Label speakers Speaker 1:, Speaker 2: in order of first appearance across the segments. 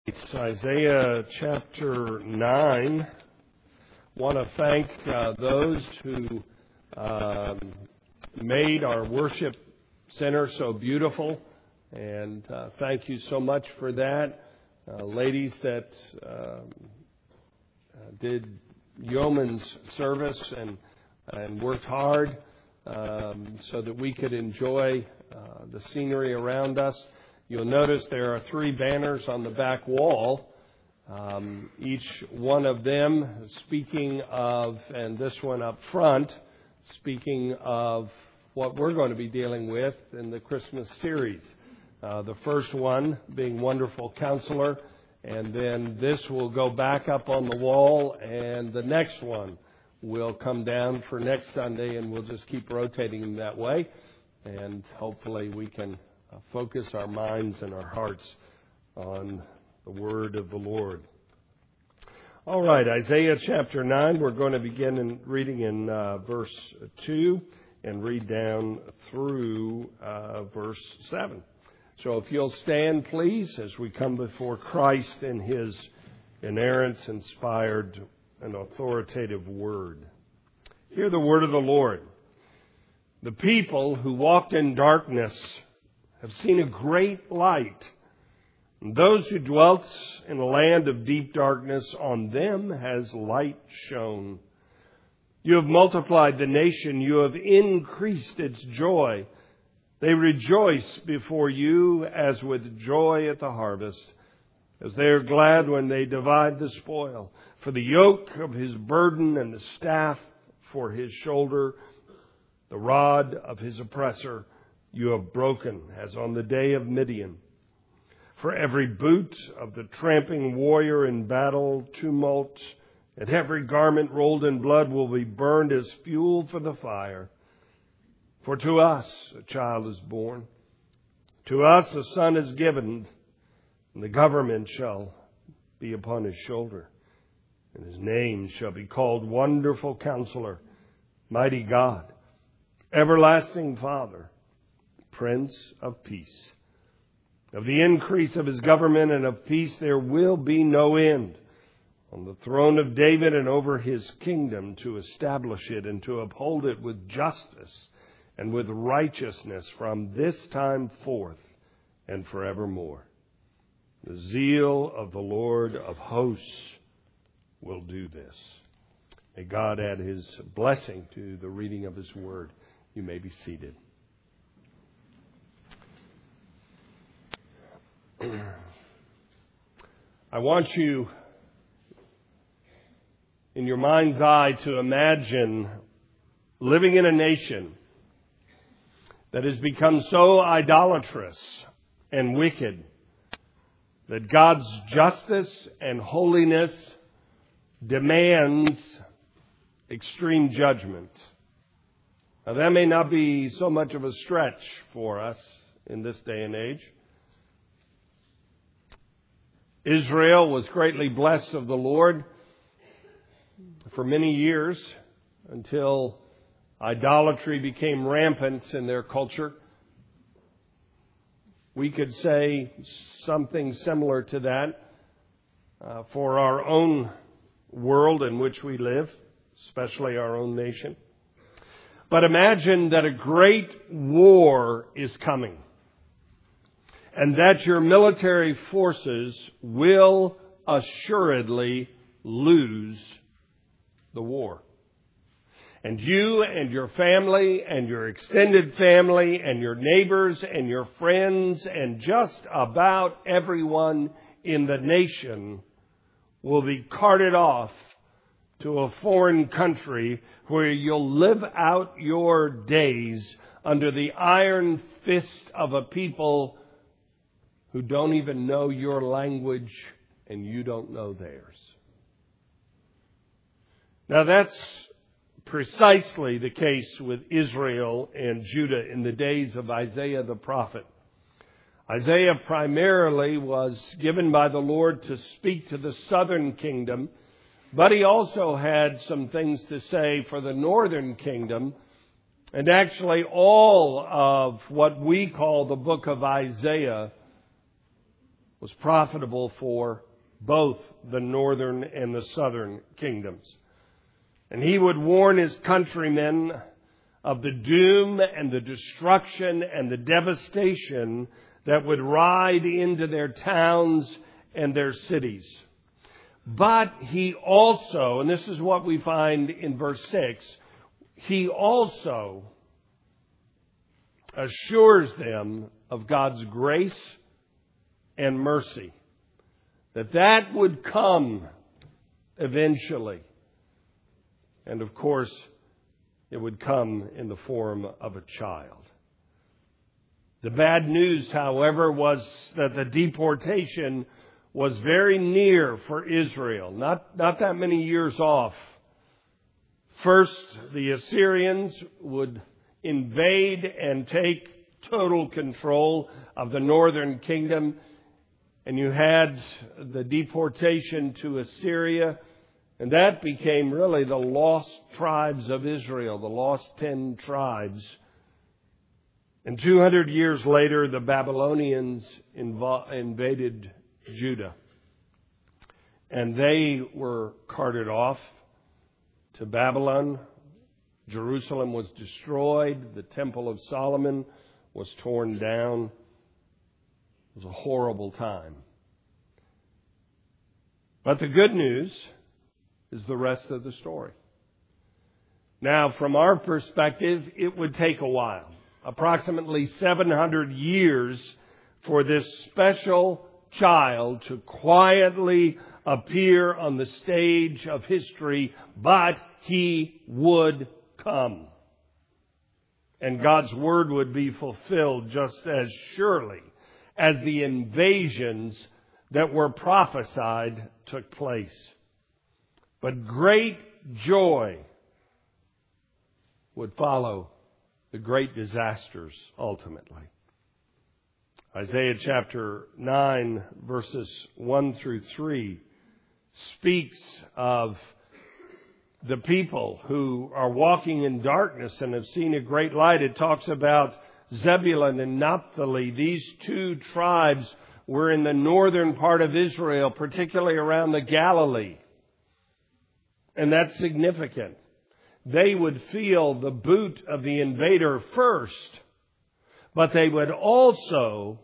Speaker 1: It's Isaiah chapter 9. Want to thank those who made our worship center so beautiful, and thank you so much for that. Ladies that did yeoman's service and worked hard so that we could enjoy the scenery around us. You'll notice there are 3 banners on the back wall, each one of them speaking of, and this one up front, speaking of what we're going to be dealing with in the Christmas series. The first one being Wonderful Counselor, and then this will go back up on the wall, and the next one will come down for next Sunday, and we'll just keep rotating them that way, and hopefully we can focus our minds and our hearts on the word of the Lord. All right, Isaiah chapter 9, we're going to begin reading in verse 2 and read down through verse 7. So if you'll stand, please, as we come before Christ in His inerrant, inspired, and authoritative word. Hear the word of the Lord. The people who walked in darkness have seen a great light. And those who dwelt in a land of deep darkness, on them has light shone. You have multiplied the nation. You have increased its joy. They rejoice before you as with joy at the harvest, as they are glad when they divide the spoil. For the yoke of his burden and the staff for his shoulder, the rod of his oppressor, you have broken, as on the day of Midian. For every boot of the tramping warrior in battle tumult, and every garment rolled in blood will be burned as fuel for the fire. For to us a child is born, to us a son is given, and the government shall be upon his shoulder, and his name shall be called Wonderful Counselor, Mighty God, Everlasting Father, Prince of Peace. Of the increase of his government and of peace there will be no end, on the throne of David and over his kingdom, to establish it and to uphold it with justice and with righteousness from this time forth and forevermore. The zeal of the Lord of hosts will do this. May God add his blessing to the reading of his word. You may be seated. I want you, in your mind's eye, to imagine living in a nation that has become so idolatrous and wicked that God's justice and holiness demands extreme judgment. Now, that may not be so much of a stretch for us in this day and age. Israel was greatly blessed of the Lord for many years until idolatry became rampant in their culture. We could say something similar to that for our own world in which we live, especially our own nation. But imagine that a great war is coming, and that your military forces will assuredly lose the war. And you and your family and your extended family and your neighbors and your friends and just about everyone in the nation will be carted off to a foreign country where you'll live out your days under the iron fist of a people who don't even know your language and you don't know theirs. Now that's precisely the case with Israel and Judah in the days of Isaiah the prophet. Isaiah primarily was given by the Lord to speak to the southern kingdom, but he also had some things to say for the northern kingdom. And actually all of what we call the book of Isaiah was profitable for both the northern and the southern kingdoms. And he would warn his countrymen of the doom and the destruction and the devastation that would ride into their towns and their cities. But he also, and this is what we find in verse 6, he also assures them of God's grace and mercy, that would come eventually. And of course, it would come in the form of a child. The bad news, however, was that the deportation was very near for Israel, not that many years off. First, the Assyrians would invade and take total control of the northern kingdom, and you had the deportation to Assyria, and that became really the lost tribes of Israel, the lost 10 tribes. And 200 years later, the Babylonians invaded Judah. And they were carted off to Babylon. Jerusalem was destroyed. The Temple of Solomon was torn down. It was a horrible time. But the good news is the rest of the story. Now, from our perspective, it would take a while. Approximately 700 years for this special child to quietly appear on the stage of history, but he would come. And God's word would be fulfilled just as surely as the invasions that were prophesied took place. But great joy would follow the great disasters ultimately. Isaiah chapter 9, verses 1 through 3 speaks of the people who are walking in darkness and have seen a great light. It talks about Zebulun and Naphtali. These two tribes were in the northern part of Israel, particularly around the Galilee. And that's significant. They would feel the boot of the invader first, but they would also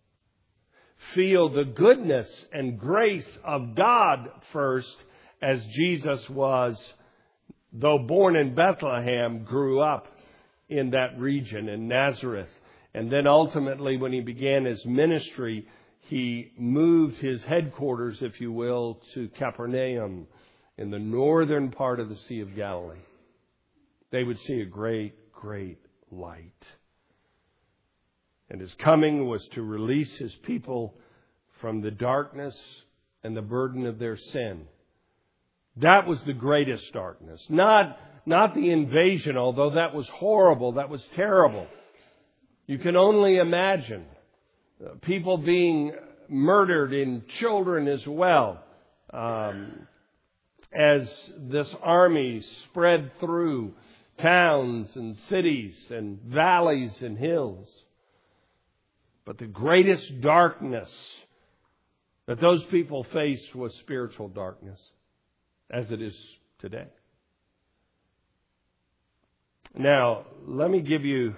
Speaker 1: feel the goodness and grace of God first, as Jesus was, though born in Bethlehem, grew up in that region, in Nazareth. And then ultimately, when he began his ministry, he moved his headquarters, if you will, to Capernaum in the northern part of the Sea of Galilee. They would see a great, great light. And his coming was to release his people from the darkness and the burden of their sin. That was the greatest darkness. Not the invasion, although that was horrible, that was terrible. You can only imagine people being murdered, and children as well, as this army spread through towns and cities and valleys and hills. But the greatest darkness that those people faced was spiritual darkness, as it is today. Now, let me give you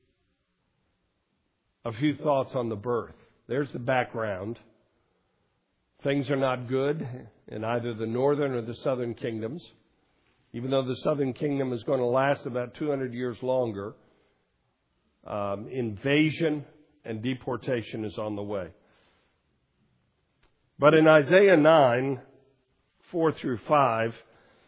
Speaker 1: a few thoughts on the birth. There's the background. Things are not good in either the northern or the southern kingdoms. Even though the southern kingdom is going to last about 200 years longer, invasion and deportation is on the way. But in Isaiah 9, 4 through 5,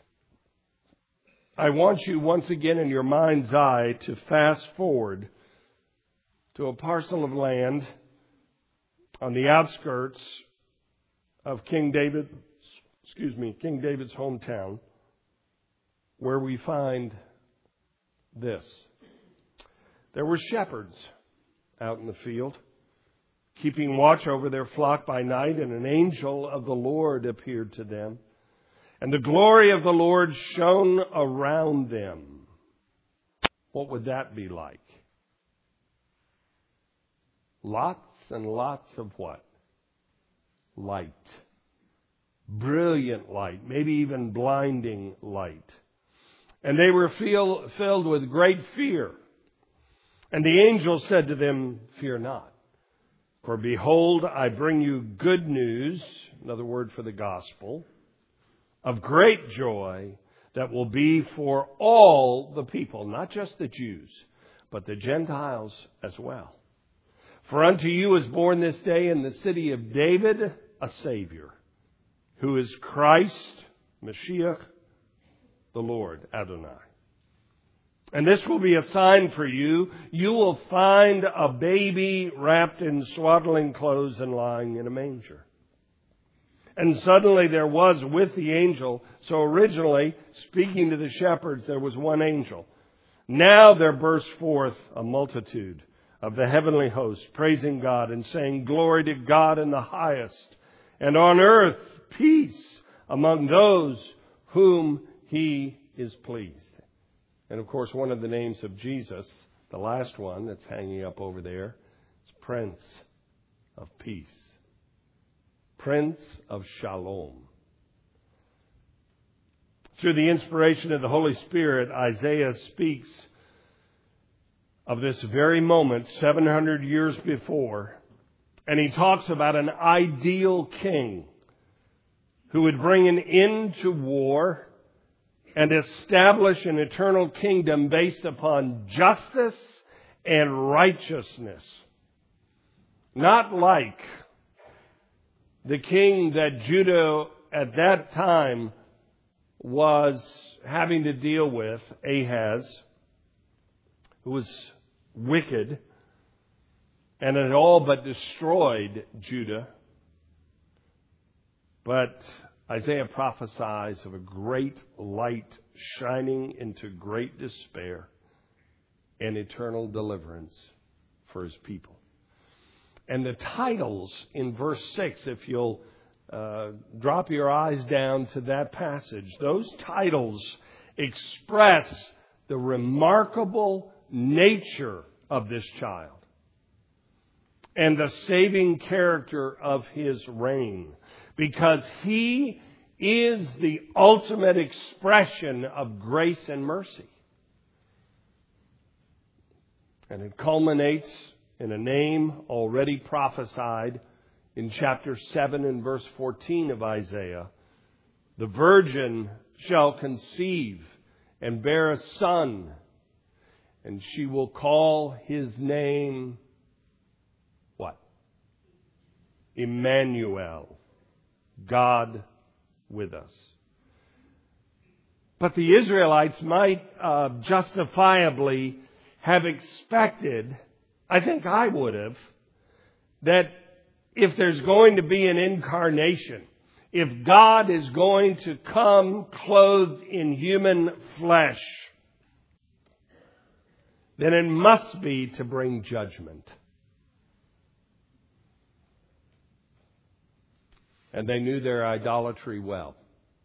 Speaker 1: I want you once again in your mind's eye to fast forward to a parcel of land on the outskirts of King David's hometown, where we find this. There were shepherds out in the field, keeping watch over their flock by night, and an angel of the Lord appeared to them. And the glory of the Lord shone around them. What would that be like? Lots and lots of what? light. Brilliant light, maybe even blinding light. And they were filled with great fear. And the angel said to them, "Fear not. For behold, I bring you good news," another word for the gospel, "of great joy that will be for all the people," not just the Jews, but the Gentiles as well. "For unto you is born this day in the city of David a Savior, who is Christ, Mashiach, the Lord, Adonai. And this will be a sign for you. You will find a baby wrapped in swaddling clothes and lying in a manger." And suddenly there was with the angel, so originally, speaking to the shepherds, there was one angel. Now there burst forth a multitude of the heavenly host, praising God and saying, "Glory to God in the highest, and on earth peace among those whom He is pleased." And of course, one of the names of Jesus, the last one that's hanging up over there, is Prince of Peace. Prince of Shalom. Through the inspiration of the Holy Spirit, Isaiah speaks of this very moment 700 years before, and he talks about an ideal king who would bring an end to war and establish an eternal kingdom based upon justice and righteousness. Not like the king that Judah at that time was having to deal with, Ahaz, who was wicked and had all but destroyed Judah. But Isaiah prophesies of a great light shining into great despair and eternal deliverance for His people. And the titles in verse 6, if you'll drop your eyes down to that passage, those titles express the remarkable nature of this child and the saving character of His reign, because He is the ultimate expression of grace and mercy. And it culminates in a name already prophesied in chapter 7 and verse 14 of Isaiah. "The virgin shall conceive and bear a son, and she will call his name," what? Emmanuel, God with us. But the Israelites might justifiably have expected, I think I would have, that if there's going to be an incarnation, if God is going to come clothed in human flesh, then it must be to bring judgment. And they knew their idolatry well.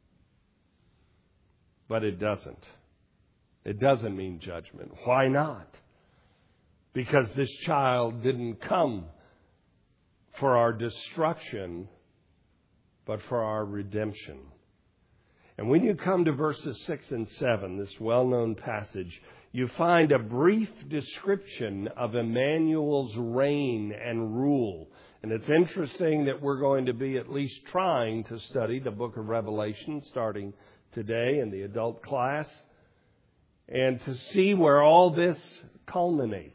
Speaker 1: But it doesn't. It doesn't mean judgment. Why not? Because this child didn't come for our destruction, but for our redemption. And when you come to verses 6 and 7, this well-known passage, you find a brief description of Emmanuel's reign and rule. And it's interesting that we're going to be at least trying to study the book of Revelation starting today in the adult class, and to see where all this culminates.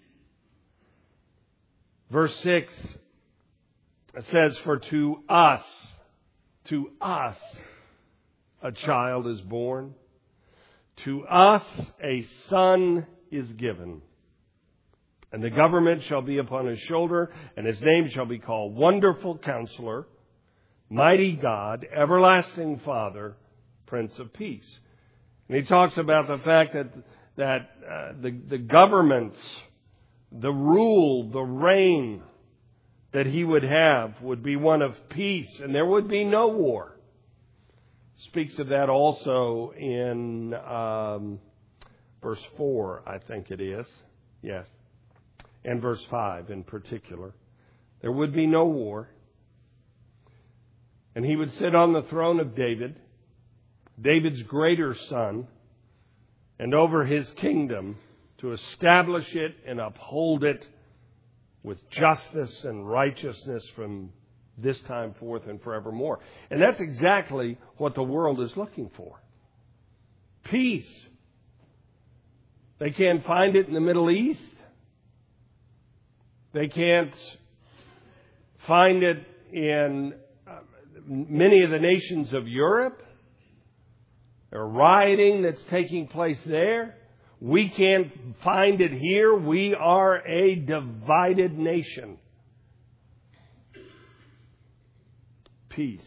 Speaker 1: Verse 6 says, "For to us, a child is born. To us a son is given. And the government shall be upon his shoulder, and his name shall be called Wonderful Counselor, Mighty God, Everlasting Father, Prince of Peace." And he talks about the fact that the governments, the rule, the reign that he would have would be one of peace, and there would be no war. Speaks of that also in verse 4, I think it is. Yes. And verse 5 in particular. There would be no war. And he would sit on the throne of David, David's greater son, and over his kingdom to establish it and uphold it with justice and righteousness from this time forth and forevermore. And that's exactly what the world is looking for. Peace. They can't find it in the Middle East. They can't find it in many of the nations of Europe. There's rioting that's taking place there. We can't find it here. We are a divided nation. Peace.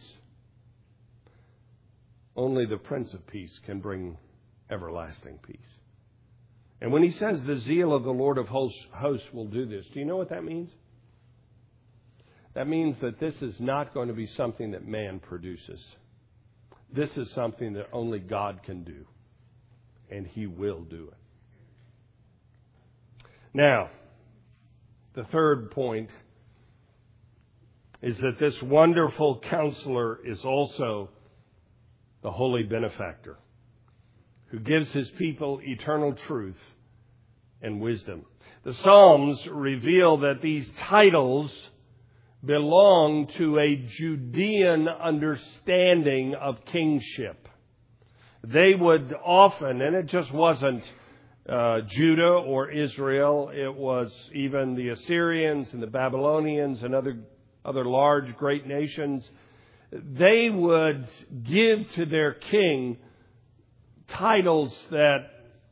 Speaker 1: Only the Prince of Peace can bring everlasting peace. And when he says the zeal of the Lord of hosts will do this, do you know what that means? That means that this is not going to be something that man produces. This is something that only God can do. And he will do it. Now, the third point is that this wonderful counselor is also the holy benefactor who gives his people eternal truth and wisdom. The Psalms reveal that these titles belong to a Judean understanding of kingship. They would often, and it just wasn't Judah or Israel, it was even the Assyrians and the Babylonians and other large, great nations. They would give to their king titles that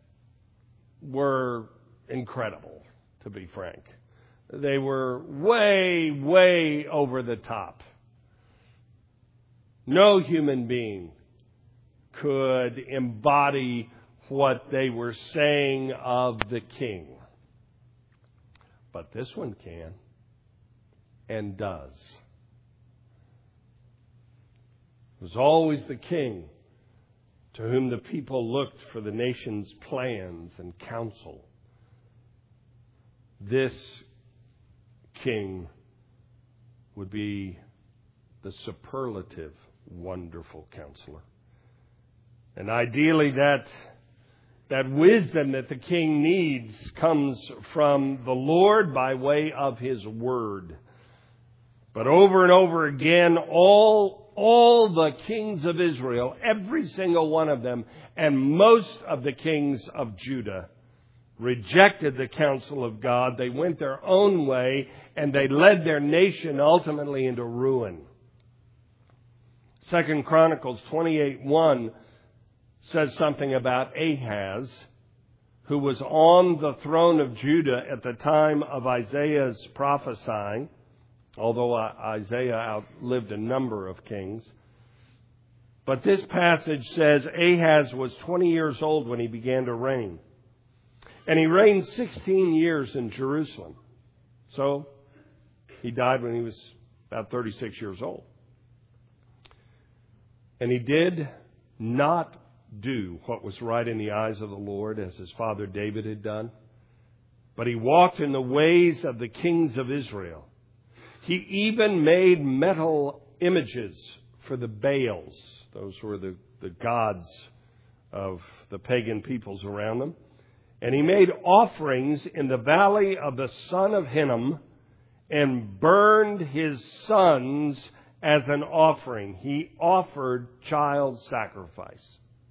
Speaker 1: were incredible, to be frank. They were way, way over the top. No human being could embody what they were saying of the king. But this one can and does. It was always the king to whom the people looked for the nation's plans and counsel. This king would be the superlative wonderful counselor. And ideally that wisdom that the king needs comes from the Lord by way of his word. But over and over again, all the kings of Israel, every single one of them, and most of the kings of Judah, rejected the counsel of God. They went their own way, and they led their nation ultimately into ruin. 2 Chronicles 28:1 says something about Ahaz, who was on the throne of Judah at the time of Isaiah's prophesying, although Isaiah outlived a number of kings. But this passage says Ahaz was 20 years old when he began to reign. And he reigned 16 years in Jerusalem. So he died when he was about 36 years old. And he did not do what was right in the eyes of the Lord, as his father David had done. But he walked in the ways of the kings of Israel. He even made metal images for the Baals. Those were the gods of the pagan peoples around them. And he made offerings in the valley of the son of Hinnom and burned his sons as an offering. He offered child sacrifice,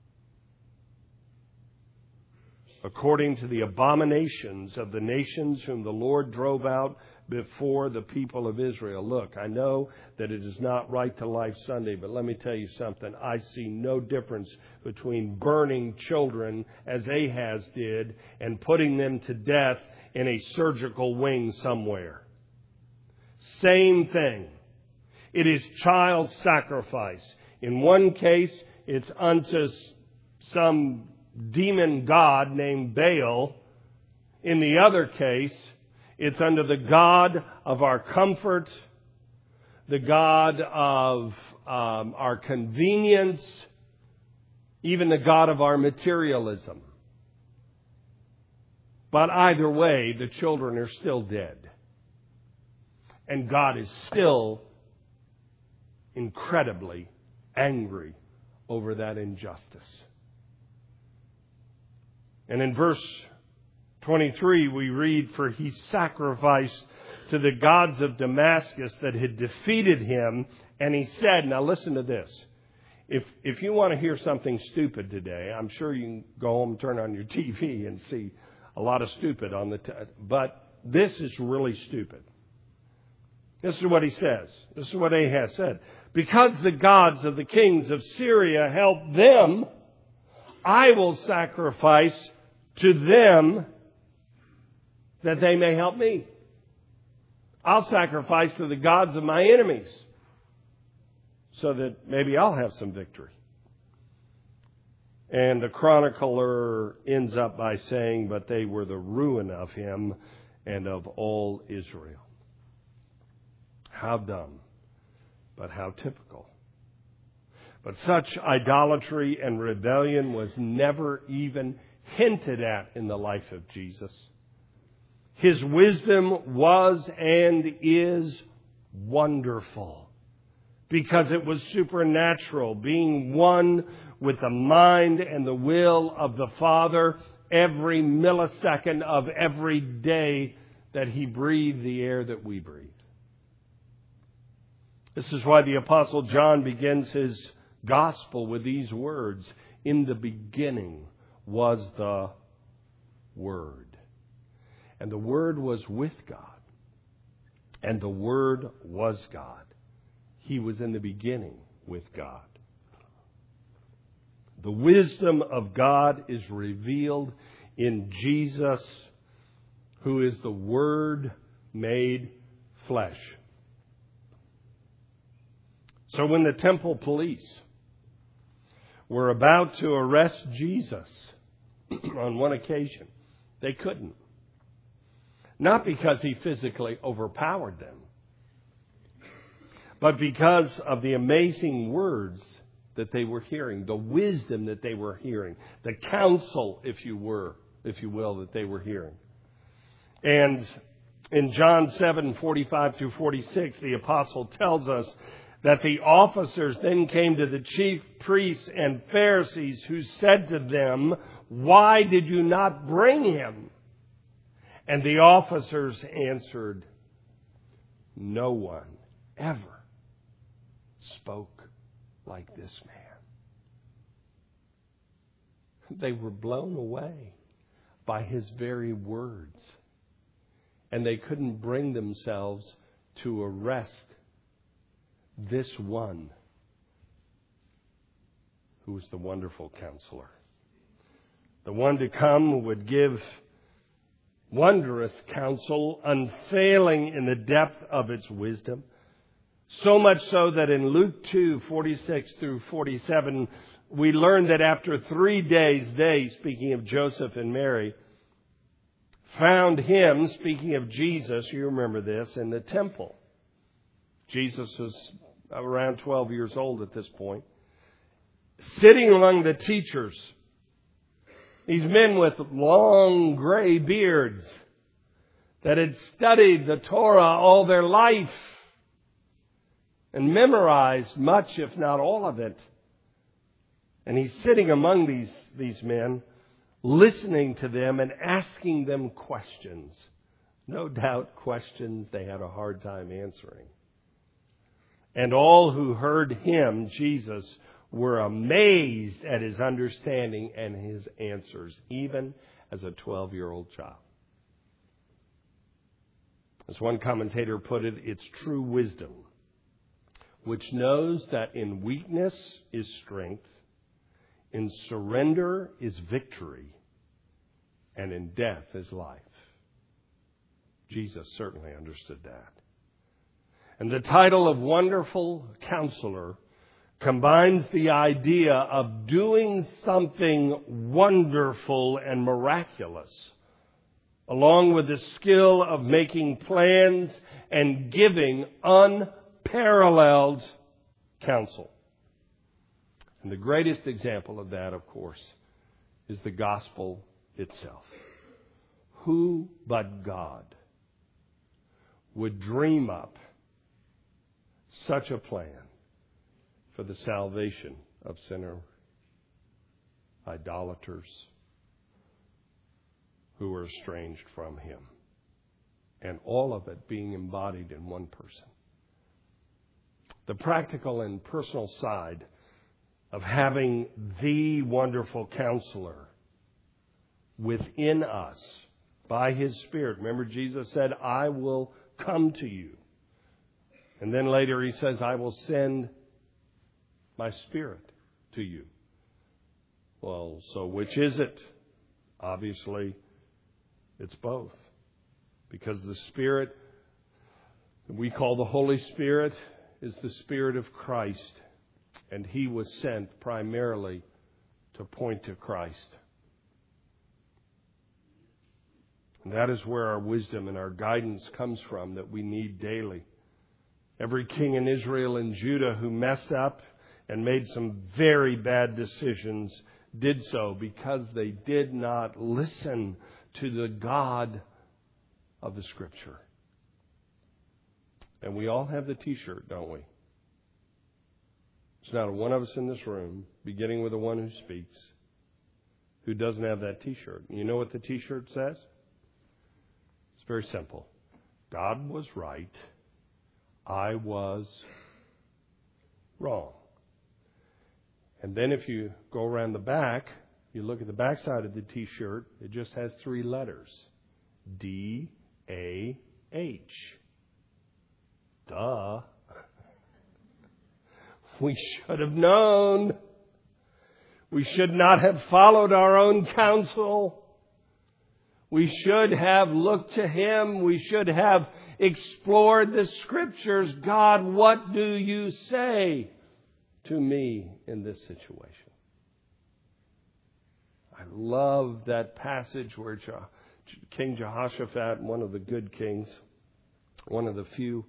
Speaker 1: according to the abominations of the nations whom the Lord drove out before the people of Israel. Look, I know that it is not Right to Life Sunday, but let me tell you something. I see no difference between burning children, as Ahaz did, and putting them to death in a surgical wing somewhere. Same thing. It is child sacrifice. In one case, it's unto some demon god named Baal. In the other case, it's unto the God of our comfort, the God of our convenience, even the God of our materialism. But either way, the children are still dead. And God is still incredibly angry over that injustice. And in verse 23 we read, "For he sacrificed to the gods of Damascus that had defeated him, and he said," now listen to this. If you want to hear something stupid today, I'm sure you can go home and turn on your TV and see a lot of stupid on but this is really stupid. This is what he says. This is what Ahaz said. "Because the gods of the kings of Syria helped them, I will sacrifice to them that they may help me. I'll sacrifice to the gods of my enemies so that maybe I'll have some victory." And the chronicler ends up by saying, "But they were the ruin of him and of all Israel." How dumb, but how typical. But such idolatry and rebellion was never even hinted at in the life of Jesus. His wisdom was and is wonderful because it was supernatural, being one with the mind and the will of the Father every millisecond of every day that he breathed the air that we breathe. This is why the Apostle John begins his gospel with these words, "In the beginning was the Word. And the Word was with God. And the Word was God. He was in the beginning with God." The wisdom of God is revealed in Jesus, who is the Word made flesh. So when the temple police were about to arrest Jesus on one occasion, they couldn't. Not because he physically overpowered them, but because of the amazing words that they were hearing, the wisdom that they were hearing, the counsel, if you will, that they were hearing. And in John 7:45 through 46, the apostle tells us that the officers then came to the chief priests and Pharisees, who said to them, "Why did you not bring him?" And the officers answered, "No one ever spoke like this man." They were blown away by his very words, and they couldn't bring themselves to arrest this one who was the wonderful counselor, the one to come who would give wondrous counsel, unfailing in the depth of its wisdom. So much so that in Luke 2:46 through 47, we learn that after 3 days, they, speaking of Joseph and Mary, found him, speaking of Jesus, you remember this, in the temple. Jesus was around 12 years old at this point, sitting among the teachers. These men with long gray beards that had studied the Torah all their life and memorized much, if not all of it. And he's sitting among these men, listening to them and asking them questions. No doubt questions they had a hard time answering. And all who heard him, Jesus, were amazed at his understanding and his answers, even as a 12-year-old child. As one commentator put it, it's true wisdom, which knows that in weakness is strength, in surrender is victory, and in death is life. Jesus certainly understood that. And the title of Wonderful Counselor combines the idea of doing something wonderful and miraculous, along with the skill of making plans and giving unparalleled counsel. And the greatest example of that, of course, is the gospel itself. Who but God would dream up such a plan for the salvation of sinner idolaters who are estranged from Him. And all of it being embodied in one person. The practical and personal side of having the wonderful Counselor within us by His Spirit. Remember, Jesus said, I will come to you. And then later He says, I will send my Spirit to you. Well, so which is it? Obviously, it's both. Because the Spirit that we call the Holy Spirit is the Spirit of Christ. And He was sent primarily to point to Christ. And that is where our wisdom and our guidance comes from that we need daily. Every king in Israel and Judah who messed up and made some very bad decisions did so because they did not listen to the God of the Scripture. And we all have the T-shirt, don't we? There's not one of us in this room, beginning with the one who speaks, who doesn't have that T-shirt. You know what the T-shirt says? It's very simple. God was right. I was wrong. And then if you go around the back, you look at the back side of the T-shirt, it just has 3 letters. D-A-H. Duh. We should have known. We should not have followed our own counsel. We should have looked to Him. We should have explored the Scriptures. God, what do you say to me in this situation? I love that passage where King Jehoshaphat, one of the good kings, one of the few,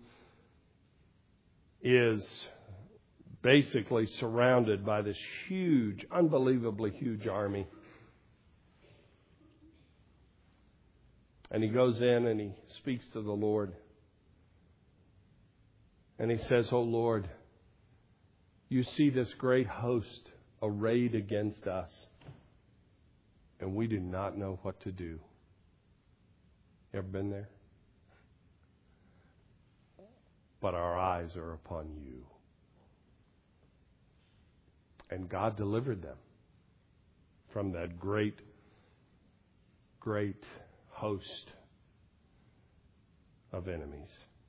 Speaker 1: is basically surrounded by this huge, unbelievably huge army. And he goes in and he speaks to the Lord. And he says, "Oh Lord, you see this great host arrayed against us, and we do not know what to do." Ever been there? But our eyes are upon you. And God delivered them from that great, great host of enemies.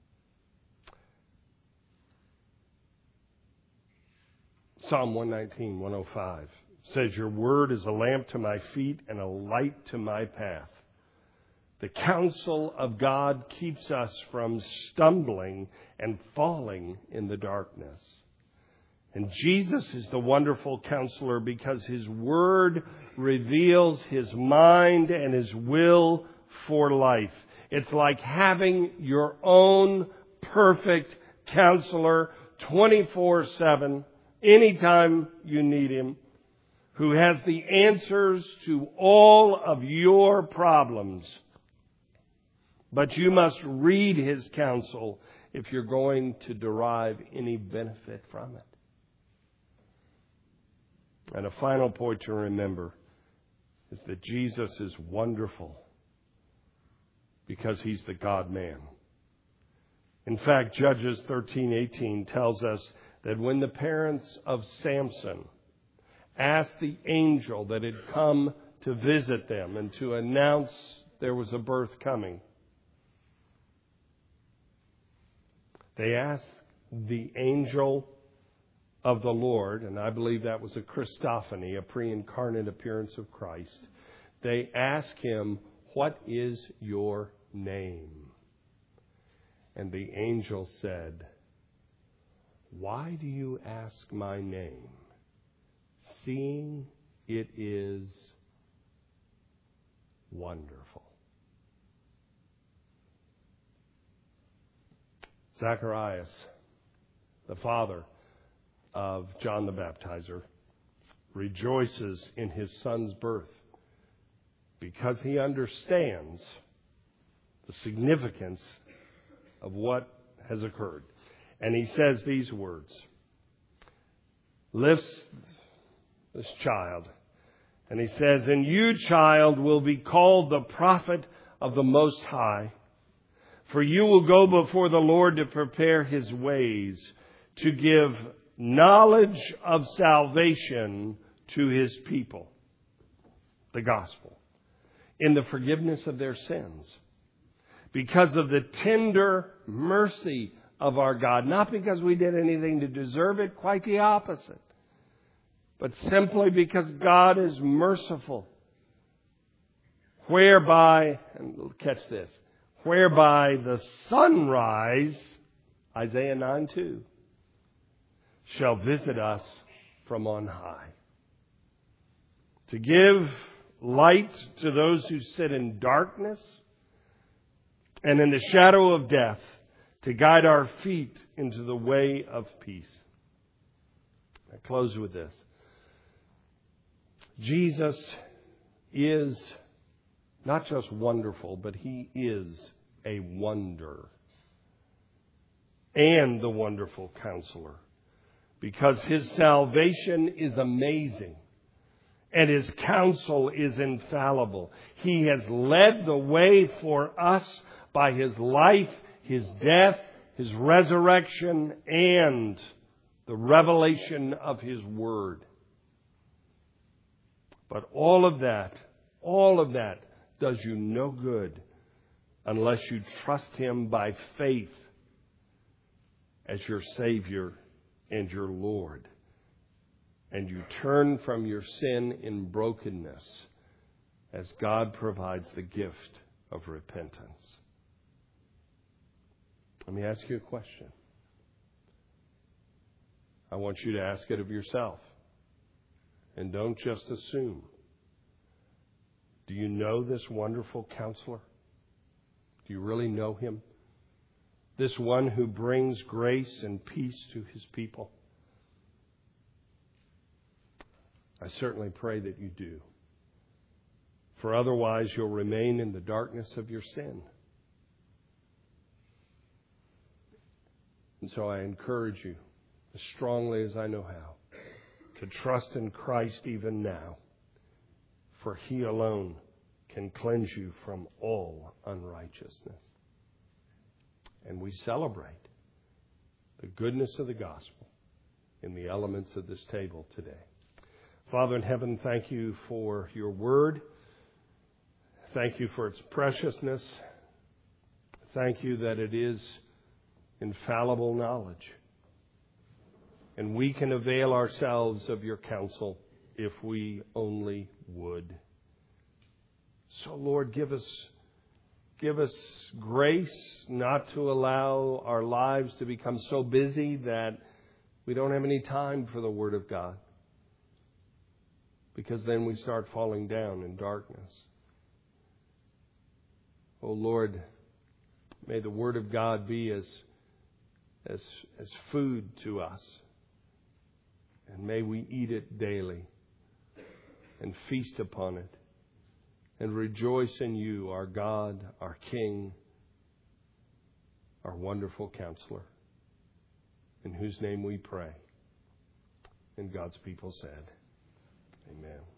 Speaker 1: Psalm 119, 105 says, "Your word is a lamp to my feet and a light to my path." The counsel of God keeps us from stumbling and falling in the darkness. And Jesus is the wonderful counselor because His word reveals His mind and His will for life. It's like having your own perfect counselor 24/7, anytime you need Him, who has the answers to all of your problems. But you must read His counsel if you're going to derive any benefit from it. And a final point to remember is that Jesus is wonderful because He's the God-man. In fact, Judges 13:18 tells us that when the parents of Samson asked the angel that had come to visit them and to announce there was a birth coming, they asked the angel of the Lord, and I believe that was a Christophany, a pre-incarnate appearance of Christ. They asked him, "What is your name?" And the angel said, "Why do you ask my name, seeing it is wonderful?" Zacharias, the father of John the Baptizer, rejoices in his son's birth because he understands the significance of what has occurred. And he says these words, lifts this child. And he says, "And you, child, will be called the prophet of the Most High. For you will go before the Lord to prepare His ways, to give knowledge of salvation to His people." The gospel. In the forgiveness of their sins. Because of the tender mercy of our God. Not because we did anything to deserve it, quite the opposite. But simply because God is merciful. Whereby, and catch this, whereby the sunrise, Isaiah 9:2, shall visit us from on high. To give light to those who sit in darkness and in the shadow of death, to guide our feet into the way of peace. I close with this. Jesus is not just wonderful, but He is a wonder and the wonderful Counselor, because His salvation is amazing and His counsel is infallible. He has led the way for us by His life, His death, His resurrection, and the revelation of His Word. But all of that does you no good unless you trust Him by faith as your Savior and your Lord. And you turn from your sin in brokenness as God provides the gift of repentance. Let me ask you a question. I want you to ask it of yourself. And don't just assume. Do you know this wonderful Counselor? Do you really know Him? This one who brings grace and peace to His people? I certainly pray that you do. For otherwise you'll remain in the darkness of your sin. And so I encourage you, as strongly as I know how, to trust in Christ even now, for He alone can cleanse you from all unrighteousness. And we celebrate the goodness of the gospel in the elements of this table today. Father in heaven, thank you for your word. Thank you for its preciousness. Thank you that it is infallible knowledge. And we can avail ourselves of your counsel if we only would. So, Lord, give us grace not to allow our lives to become so busy that we don't have any time for the Word of God. Because then we start falling down in darkness. Oh, Lord, may the Word of God be as food to us. And may we eat it daily and feast upon it and rejoice in you, our God, our King, our wonderful Counselor, in whose name we pray. And God's people said, Amen.